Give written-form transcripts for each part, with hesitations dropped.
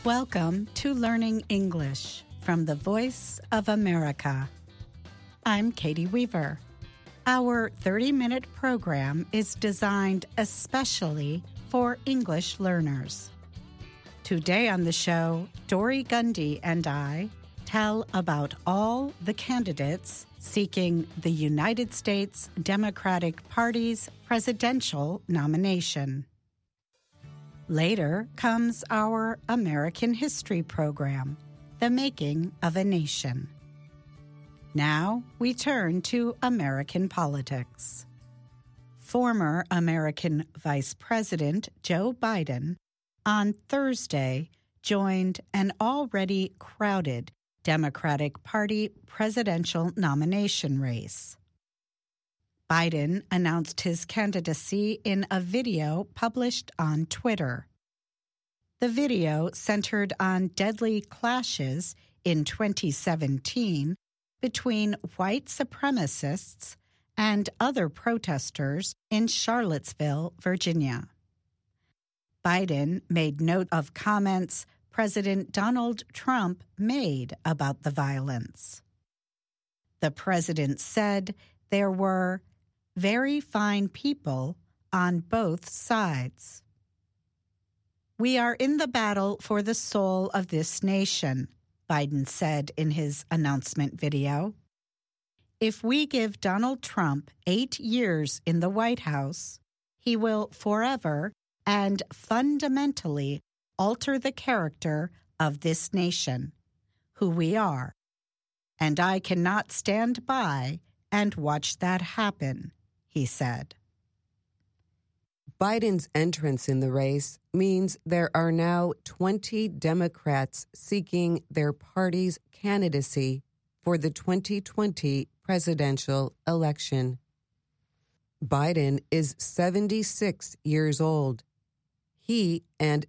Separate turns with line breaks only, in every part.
Welcome to Learning English from the Voice of America. I'm Katie Weaver. Our 30-minute program is designed especially for English learners. Today on the show, Dory Gundy and I tell about all the candidates seeking the United States Democratic Party's presidential nomination. Later comes our American History program, The Making of a Nation. Now we turn to American politics. Former American Vice President Joe Biden on Thursday joined an already crowded Democratic Party presidential nomination race. Biden announced his candidacy in a video published on Twitter. The video centered on deadly clashes in 2017 between white supremacists and other protesters in Charlottesville, Virginia. Biden made note of comments President Donald Trump made about the violence. The president said there were very fine people on both sides. We are in the battle for the soul of this nation, Biden said in his announcement video. If we give Donald Trump 8 years in the White House, he will forever and fundamentally alter the character of this nation, who we are. And I cannot stand by and watch that happen, he said.
Biden's entrance in the race means there are now 20 Democrats seeking their party's candidacy for the 2020 presidential election. Biden is 76 years old. He and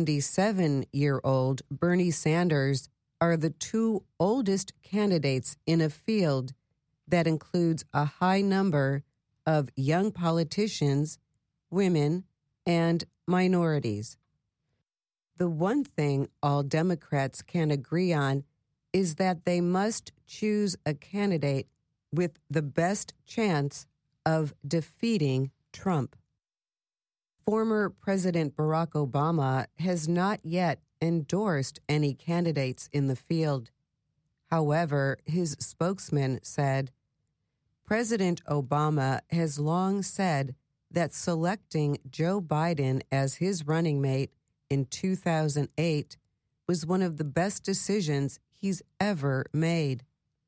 77-year-old Bernie Sanders are the two oldest candidates in a field that includes a high number of young politicians, women, and minorities. The one thing all Democrats can agree on is that they must choose a candidate with the best chance of defeating Trump. Former President Barack Obama has not yet endorsed any candidates in the field. However, his spokesman said, President Obama has long said that selecting Joe Biden as his running mate in 2008 was one of the best decisions he's ever made.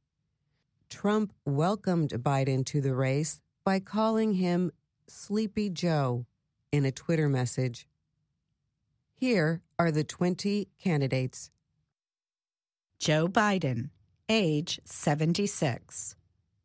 Trump welcomed Biden to the race by calling him Sleepy Joe in a Twitter message. Here are the 20 candidates.
Joe Biden, age 76.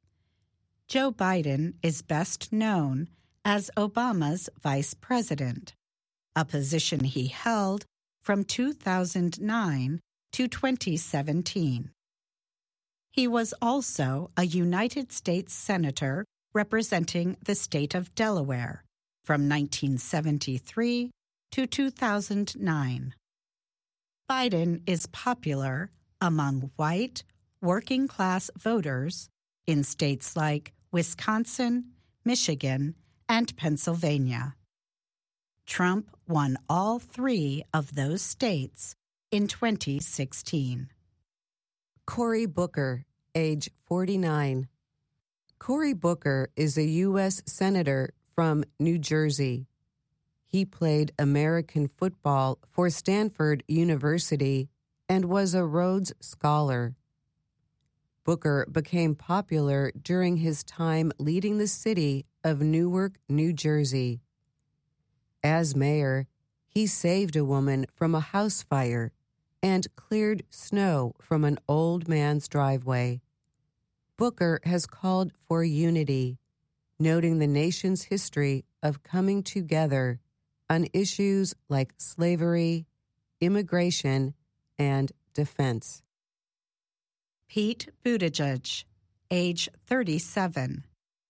Joe Biden is best known as Obama's vice president, a position he held from 2009 to 2017. He was also a United States Senator representing the state of Delaware from 1973 to 2009. Biden is popular among white, working-class voters in states like Wisconsin, Michigan, and Pennsylvania. Trump won all 3 of those states in 2016.
Cory Booker, age 49. Cory Booker is a U.S. Senator from New Jersey. He played American football for Stanford University and was a Rhodes Scholar. Booker became popular during his time leading the city of Newark, New Jersey. As mayor, he saved a woman from a house fire and cleared snow from an old man's driveway. Booker has called for unity, noting the nation's history of coming together on issues like slavery, immigration, and defense.
Pete Buttigieg, age 37.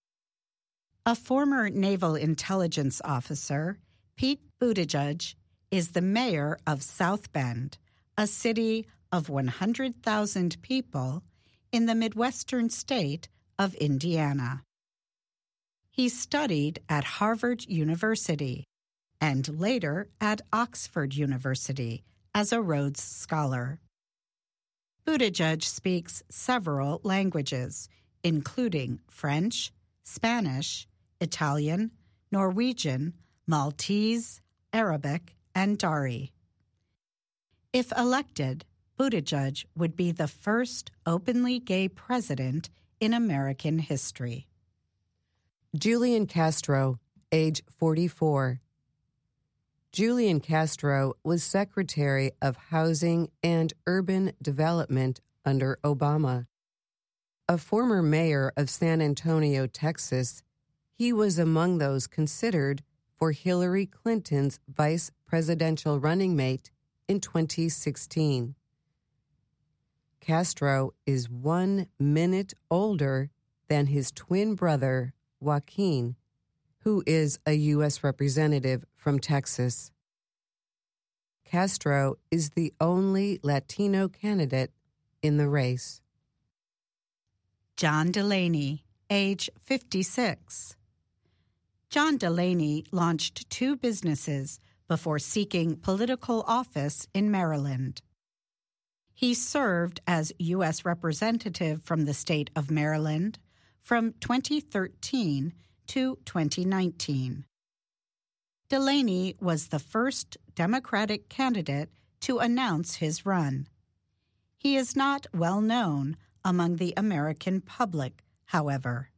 A former Naval Intelligence officer, Pete Buttigieg is the mayor of South Bend, a city of 100,000 people in the Midwestern state of Indiana. He studied at Harvard University and later at Oxford University as a Rhodes Scholar. Buttigieg speaks several languages, including French, Spanish, Italian, Norwegian, Maltese, Arabic, and Dari. If elected, Buttigieg would be the first openly gay president in American history.
Julian Castro, age 44. Julian Castro was Secretary of Housing and Urban Development under Obama. A former mayor of San Antonio, Texas, he was among those considered for Hillary Clinton's vice presidential running mate in 2016. Castro is 1 minute older than his twin brother, Joaquin, who is a U.S. representative from Texas. Castro is the only Latino candidate in the race.
John Delaney, age 56. John Delaney launched 2 businesses before seeking political office in Maryland. He served as U.S. Representative from the state of Maryland from 2013 to 2019. Delaney was the first Democratic candidate to announce his run. He is not well known among the American public, however.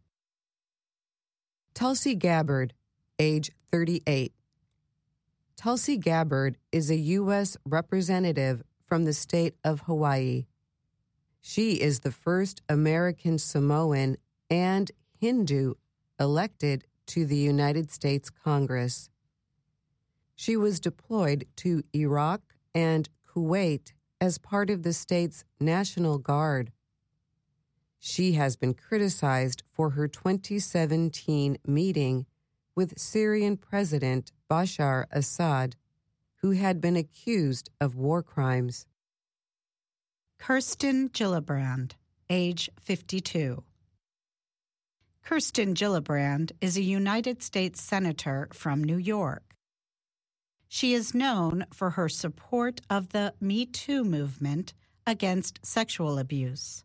Tulsi Gabbard, age 38. Tulsi Gabbard is a U.S. representative from the state of Hawaii. She is the first American Samoan and Hindu elected to the United States Congress. She was deployed to Iraq and Kuwait as part of the state's National Guard. She has been criticized for her 2017 meeting with Syrian President Bashar Assad, who had been accused of war crimes.
Kirsten Gillibrand, age 52. Kirsten Gillibrand is a United States Senator from New York. She is known for her support of the Me Too movement against sexual abuse.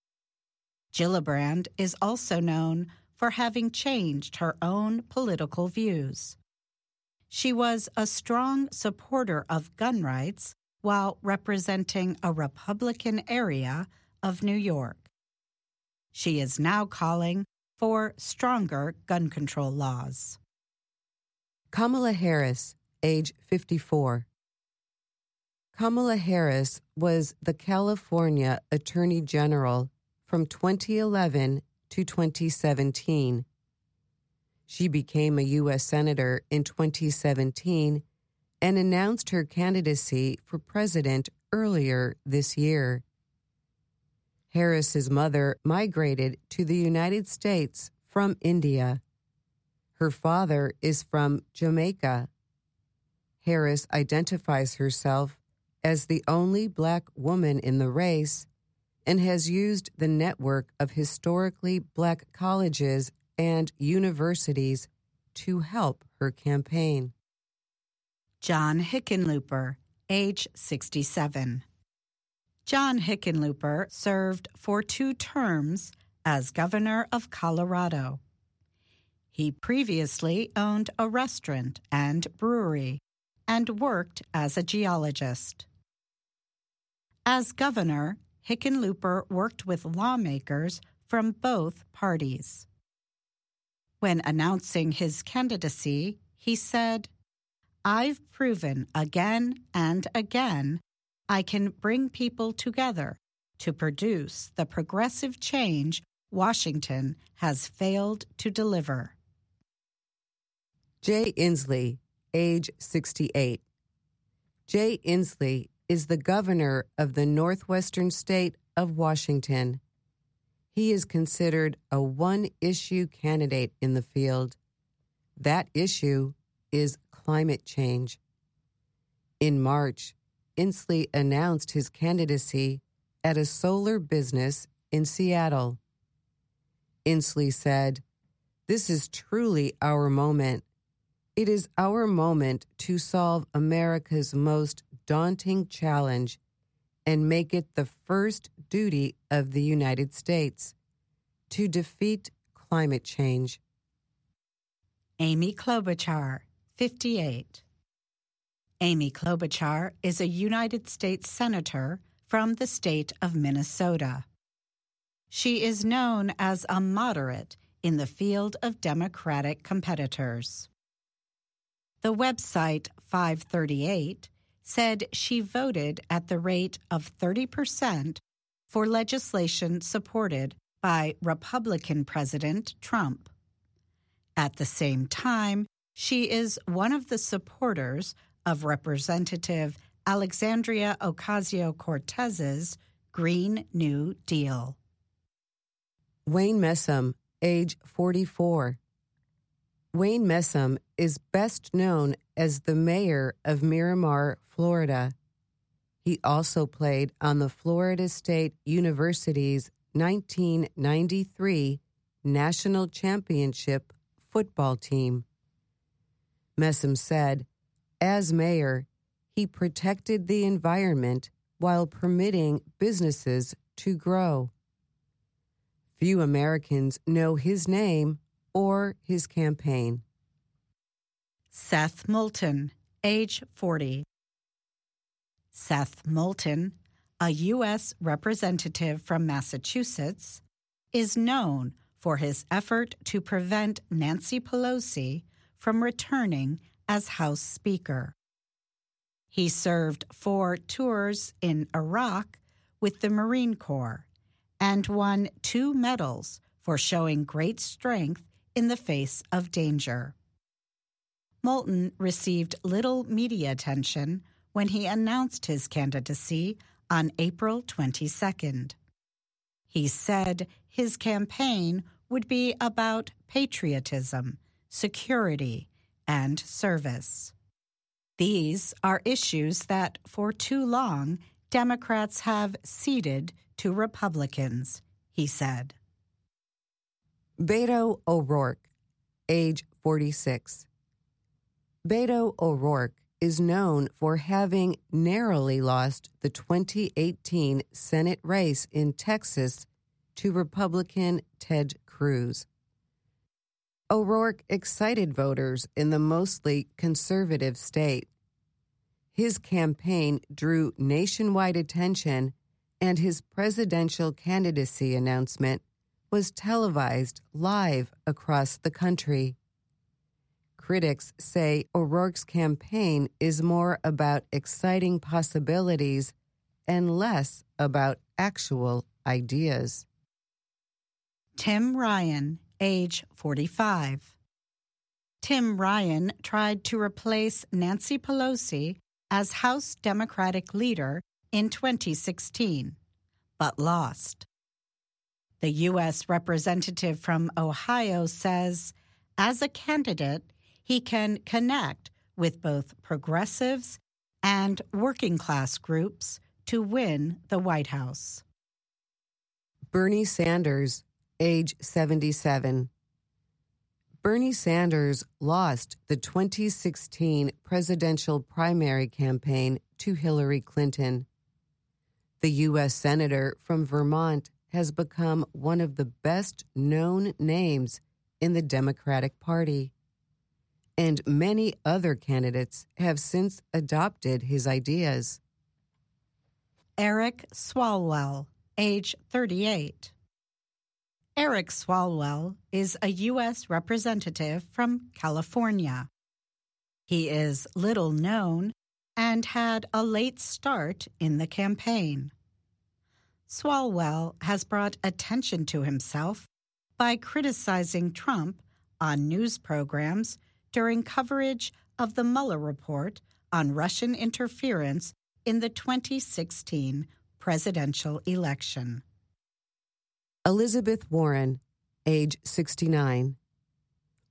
Gillibrand is also known for having changed her own political views. She was a strong supporter of gun rights while representing a Republican area of New York. She is now calling for stronger gun control laws.
Kamala Harris, age 54. Kamala Harris was the California Attorney General from 2011 to 2017. She became a U.S. Senator in 2017 and announced her candidacy for president earlier this year. Harris's mother migrated to the United States from India. Her father is from Jamaica. Harris identifies herself as the only Black woman in the race and has used the network of historically Black colleges and universities to help her campaign.
John Hickenlooper, age 67. John Hickenlooper served for 2 terms as governor of Colorado. He previously owned a restaurant and brewery and worked as a geologist. As governor, Hickenlooper worked with lawmakers from both parties. When announcing his candidacy, he said, "I've proven again and again I can bring people together to produce the progressive change Washington has failed to deliver."
Jay Inslee, age 68. Jay Inslee is the governor of the northwestern state of Washington. He is considered a one-issue candidate in the field. That issue is climate change. In March, Inslee announced his candidacy at a solar business in Seattle. Inslee said, "This is truly our moment. It is our moment to solve America's most daunting challenge and make it the first duty of the United States to defeat climate change."
Amy Klobuchar, 58. Amy Klobuchar is a United States Senator from the state of Minnesota. She is known as a moderate in the field of Democratic competitors. The website 538 said she voted at the rate of 30% for legislation supported by Republican President Trump. At the same time, she is one of the supporters of Representative Alexandria Ocasio-Cortez's Green New Deal.
Wayne Messam, age 44. Wayne Messam is best known as the mayor of Miramar, Florida. He also played on the Florida State University's 1993 National Championship football team. Messam said, as mayor, he protected the environment while permitting businesses to grow. Few Americans know his name or his campaign.
Seth Moulton, age 40. Seth Moulton, a U.S. representative from Massachusetts, is known for his effort to prevent Nancy Pelosi from returning as House Speaker. He served 4 tours in Iraq with the Marine Corps and won 2 medals for showing great strength in the face of danger. Moulton received little media attention when he announced his candidacy on April 22nd. He said his campaign would be about patriotism, security, and service. These are issues that, for too long, Democrats have ceded to Republicans, he said.
Beto O'Rourke, age 46. Beto O'Rourke is known for having narrowly lost the 2018 Senate race in Texas to Republican Ted Cruz. O'Rourke excited voters in the mostly conservative state. His campaign drew nationwide attention, and his presidential candidacy announcement was televised live across the country. Critics say O'Rourke's campaign is more about exciting possibilities and less about actual ideas.
Tim Ryan, age 45. Tim Ryan tried to replace Nancy Pelosi as House Democratic leader in 2016, but lost. The U.S. representative from Ohio says, as a candidate, he can connect with both progressives and working-class groups to win the White House.
Bernie Sanders, age 77. Bernie Sanders lost the 2016 presidential primary campaign to Hillary Clinton. The U.S. Senator from Vermont has become one of the best-known names in the Democratic Party, and many other candidates have since adopted his ideas.
Eric Swalwell, age 38. Eric Swalwell is a U.S. representative from California. He is little known and had a late start in the campaign. Swalwell has brought attention to himself by criticizing Trump on news programs during coverage of the Mueller report on Russian interference in the 2016 presidential election.
Elizabeth Warren, age 69.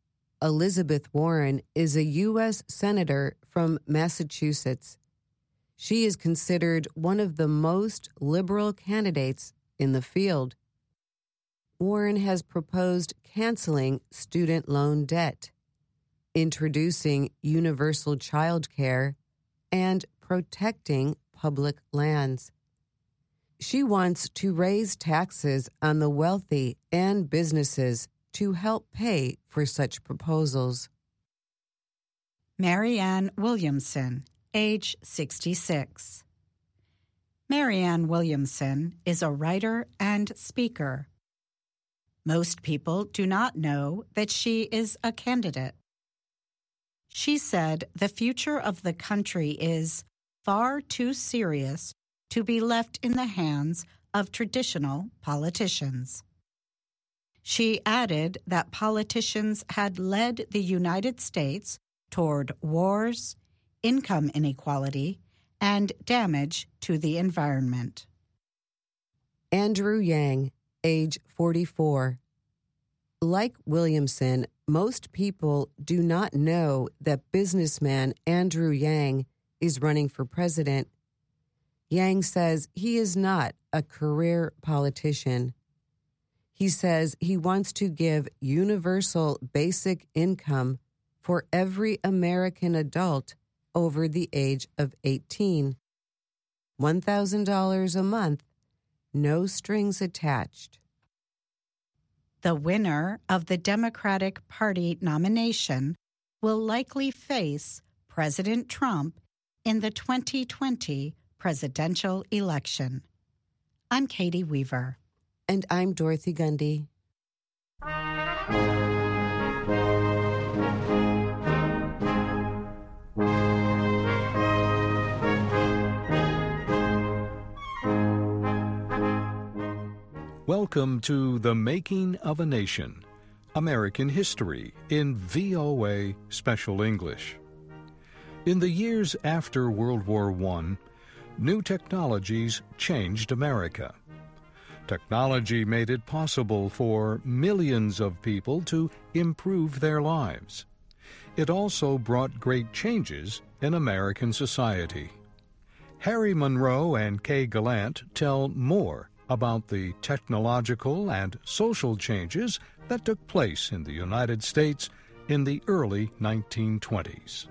Elizabeth Warren is a U.S. Senator from Massachusetts. She is considered one of the most liberal candidates in the field. Warren has proposed canceling student loan debt, introducing universal child care, and protecting public lands. She wants to raise taxes on the wealthy and businesses to help pay for such proposals.
Marianne Williamson, age 66. Marianne Williamson is a writer and speaker. Most people do not know that she is a candidate. She said the future of the country is far too serious to be left in the hands of traditional politicians. She added that politicians had led the United States toward wars, income inequality, and damage to the environment.
Andrew Yang, age 44. Like Williamson, most people do not know that businessman Andrew Yang is running for president. Yang says he is not a career politician. He says he wants to give universal basic income for every American adult over the age of 18. $1,000 a month, no strings attached.
The winner of the Democratic Party nomination will likely face President Trump in the 2020 presidential election. I'm Katie Weaver.
And I'm Dorothy Gundy.
Welcome to The Making of a Nation, American History in VOA Special English. In the years after World War I, new technologies changed America. Technology made it possible for millions of people to improve their lives. It also brought great changes in American society. Harry Monroe and Kay Gallant tell more about the technological and social changes that took place in the United States in the early 1920s.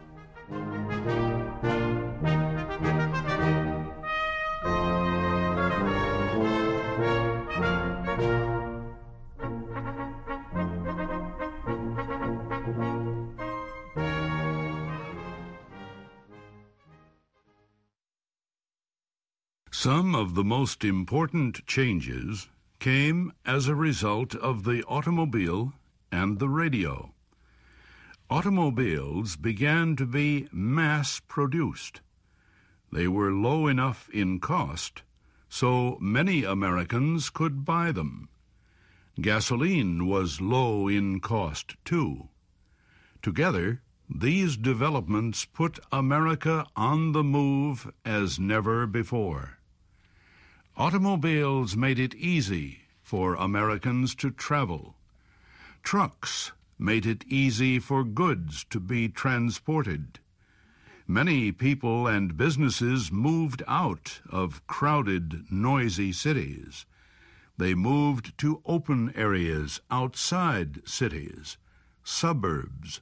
Some of the most important changes came as a result of the automobile and the radio. Automobiles began to be mass-produced. They were low enough in cost, so many Americans could buy them. Gasoline was low in cost, too. Together, these developments put America on the move as never before. Automobiles made it easy for Americans to travel. Trucks made it easy for goods to be transported. Many people and businesses moved out of crowded, noisy cities. They moved to open areas outside cities, suburbs.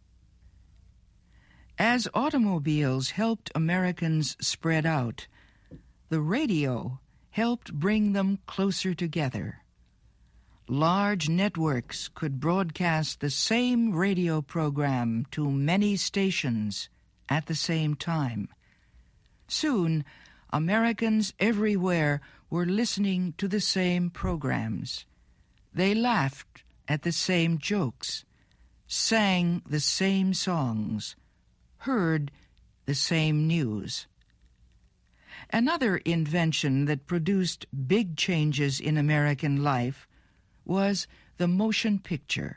As automobiles helped Americans spread out, the radio helped bring them closer together. Large networks could broadcast the same radio program to many stations at the same time. Soon, Americans everywhere were listening to the same programs. They laughed at the same jokes, sang the same songs, heard the same news. Another invention that produced big changes in American life was the motion picture.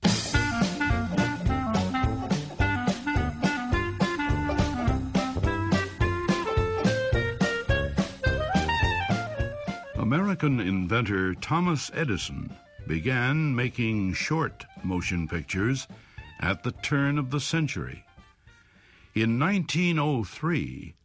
American inventor Thomas Edison began making short motion pictures at the turn of the century. In 1903,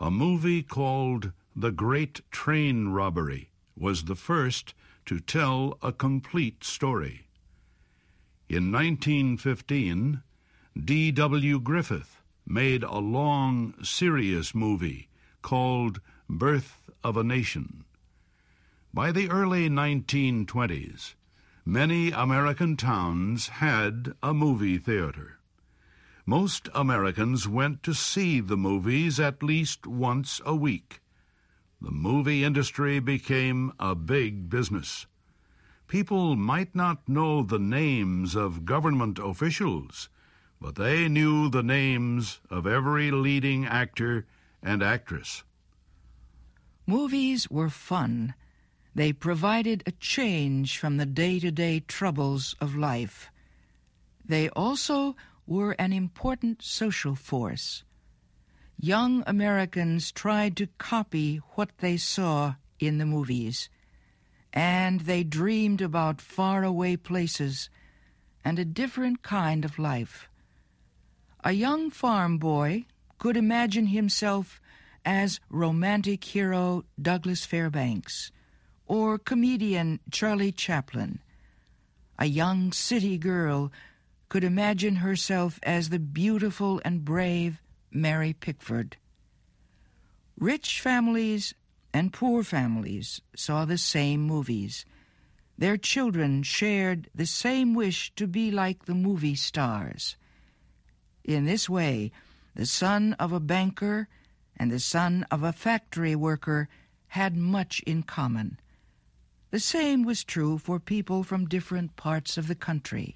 a movie called The Great Train Robbery was the first to tell a complete story. In 1915, D.W. Griffith made a long, serious movie called Birth of a Nation. By the early 1920s, many American towns had a movie theater. Most Americans went to see the movies at least once a week. The movie industry became a big business. People might not know the names of government officials, but they knew the names of every leading actor and actress.
Movies were fun. They provided a change from the day-to-day troubles of life. They also were an important social force. Young Americans tried to copy what they saw in the movies, and they dreamed about faraway places and a different kind of life. A young farm boy could imagine himself as romantic hero Douglas Fairbanks or comedian Charlie Chaplin. A young city girl could imagine herself as the beautiful and brave Mary Pickford. Rich families and poor families saw the same movies. Their children shared the same wish to be like the movie stars. In this way, the son of a banker and the son of a factory worker had much in common. The same was true for people from different parts of the country.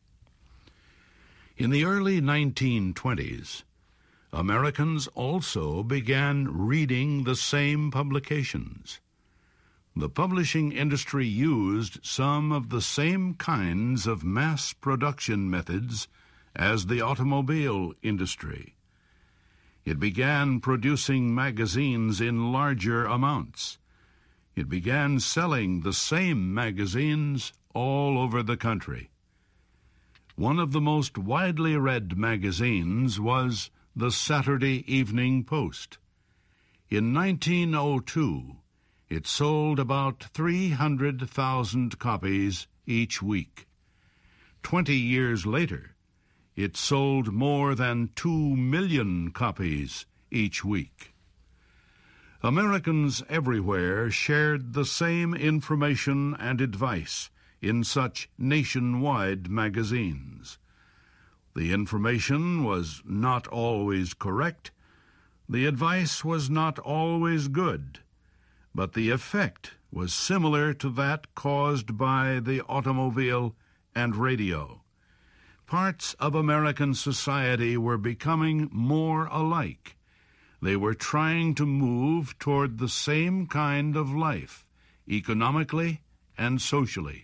In the early 1920s, Americans also began reading the same publications. The publishing industry used some of the same kinds of mass production methods as the automobile industry. It began producing magazines in larger amounts. It began selling the same magazines all over the country. One of the most widely read magazines was the Saturday Evening Post. In 1902, it sold about 300,000 copies each week. 20 years later, it sold more than 2 million copies each week. Americans everywhere shared the same information and advice in such nationwide magazines. The information was not always correct, the advice was not always good, but the effect was similar to that caused by the automobile and radio. Parts of American society were becoming more alike. They were trying to move toward the same kind of life, economically and socially.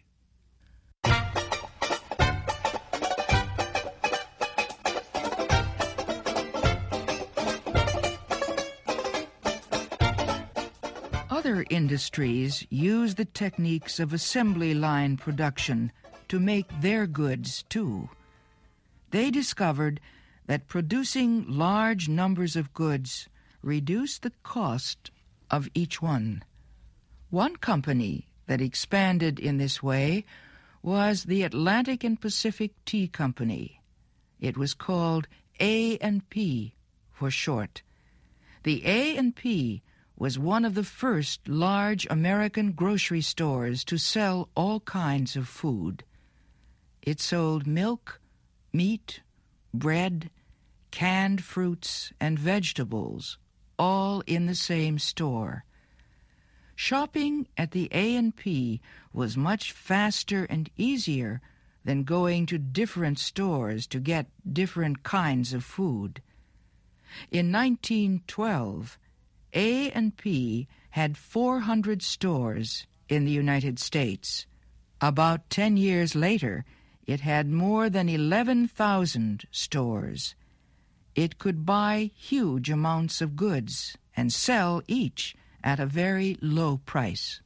Other industries use the techniques of assembly line production to make their goods too. They discovered that producing large numbers of goods reduced the cost of each one. One company that expanded in this way was the Atlantic and Pacific Tea Company. It was called A&P for short. The A&P was one of the first large American grocery stores to sell all kinds of food. It sold milk, meat, bread, canned fruits, and vegetables, all in the same store. Shopping at the A&P was much faster and easier than going to different stores to get different kinds of food. In 1912, A&P had 400 stores in the United States. About 10 years later, it had more than 11,000 stores. It could buy huge amounts of goods and sell each at a very low price.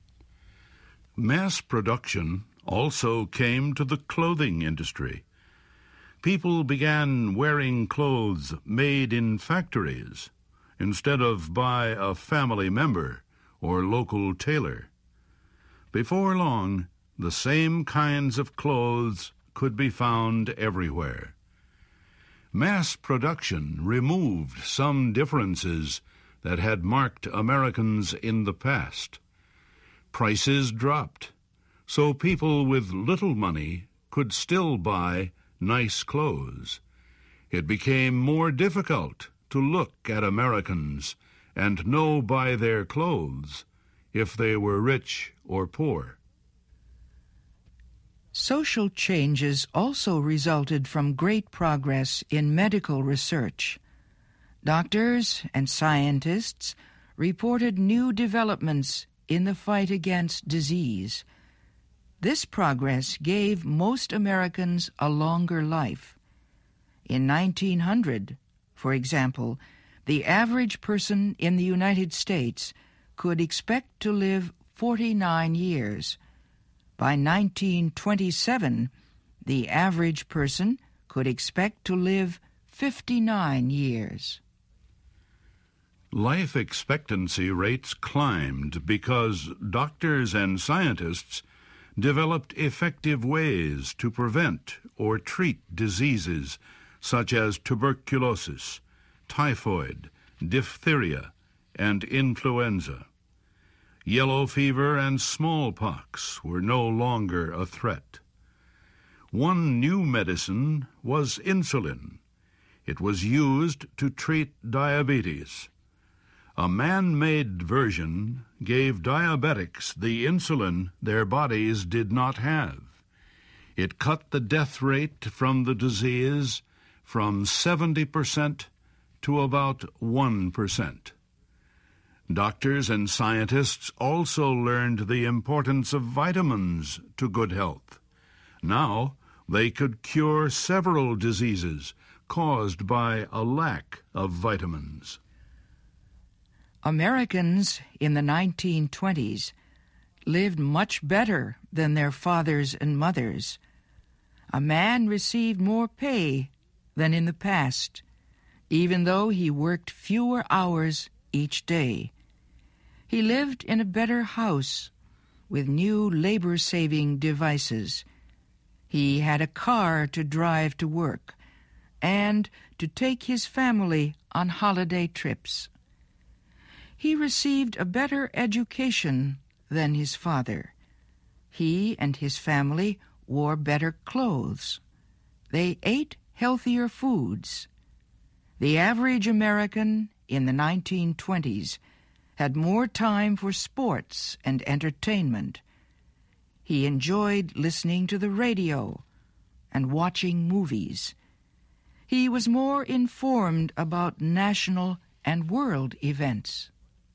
Mass production also came to the clothing industry. People began wearing clothes made in factories instead of by a family member or local tailor. Before long, the same kinds of clothes could be found everywhere. Mass production removed some differences that had marked Americans in the past. Prices dropped, so people with little money could still buy nice clothes. It became more difficult to look at Americans and know by their clothes if they were rich or poor.
Social changes also resulted from great progress in medical research. Doctors and scientists reported new developments in the fight against disease. This progress gave most Americans a longer life. In 1900, for example, the average person in the United States could expect to live 49 years. By 1927, the average person could expect to live 59 years.
Life expectancy rates climbed because doctors and scientists developed effective ways to prevent or treat diseases such as tuberculosis, typhoid, diphtheria, and influenza. Yellow fever and smallpox were no longer a threat. One new medicine was insulin. It was used to treat diabetes. A man-made version gave diabetics the insulin their bodies did not have. It cut the death rate from the disease from 70% to about 1%. Doctors and scientists also learned the importance of vitamins to good health. Now they could cure several diseases caused by a lack of vitamins.
Americans in the 1920s lived much better than their fathers and mothers. A man received more pay than in the past, even though he worked fewer hours each day. He lived in a better house with new labor-saving devices. He had a car to drive to work and to take his family on holiday trips. He received a better education than his father. He and his family wore better clothes. They ate healthier foods. The average American in the 1920s had more time for sports and entertainment. He enjoyed listening to the radio and watching movies. He was more informed about national and world events.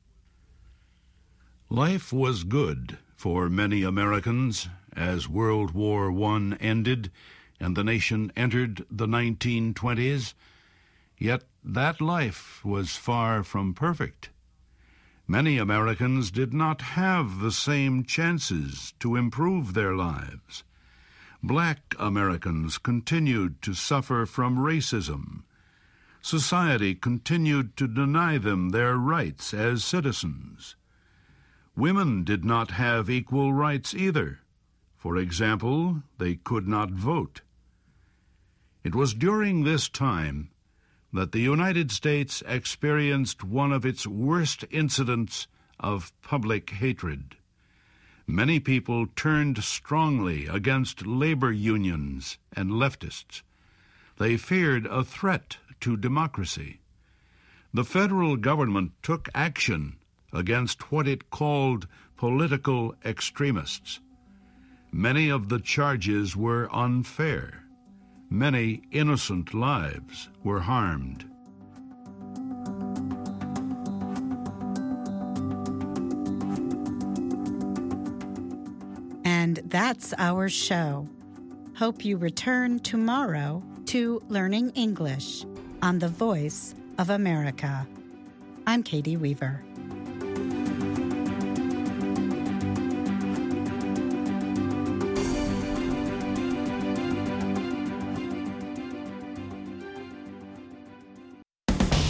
Life was good for many Americans as World War I ended and the nation entered the 1920s, yet that life was far from perfect. Many Americans did not have the same chances to improve their lives. Black Americans continued to suffer from racism. Society continued to deny them their rights as citizens. Women did not have equal rights either. For example, they could not vote. It was during this time that the United States experienced one of its worst incidents of public hatred. Many people turned strongly against labor unions and leftists. They feared a threat to democracy. The federal government took action against what it called political extremists. Many of the charges were unfair. Many innocent lives were harmed.
And that's our show. Hope you return tomorrow to Learning English on the Voice of America. I'm Katie Weaver.